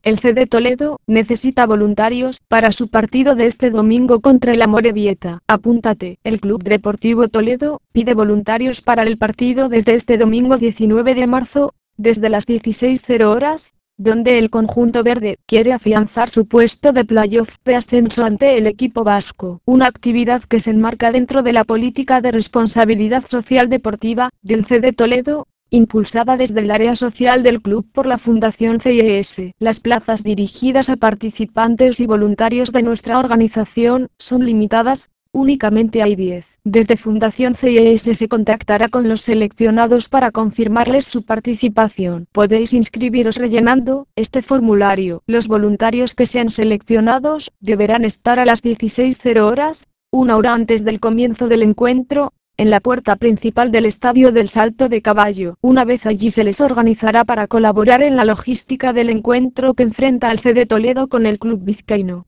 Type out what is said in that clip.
El CD Toledo necesita voluntarios para su partido de este domingo contra el Amorebieta. Apúntate. El Club Deportivo Toledo pide voluntarios para el partido desde este domingo 19 de marzo, desde las 16:00 donde el conjunto verde quiere afianzar su puesto de playoff de ascenso ante el equipo vasco. Una actividad que se enmarca dentro de la política de responsabilidad social deportiva del CD Toledo, impulsada desde el área social del club por la Fundación CIES. Las plazas dirigidas a participantes y voluntarios de nuestra organización son limitadas, únicamente hay 10. Desde Fundación CIES se contactará con los seleccionados para confirmarles su participación. Podéis inscribiros rellenando este formulario. Los voluntarios que sean seleccionados deberán estar a las 16:00, una hora antes del comienzo del encuentro, en la puerta principal del Estadio del Salto de Caballo. Una vez allí se les organizará para colaborar en la logística del encuentro que enfrenta al CD Toledo con el club vizcaíno.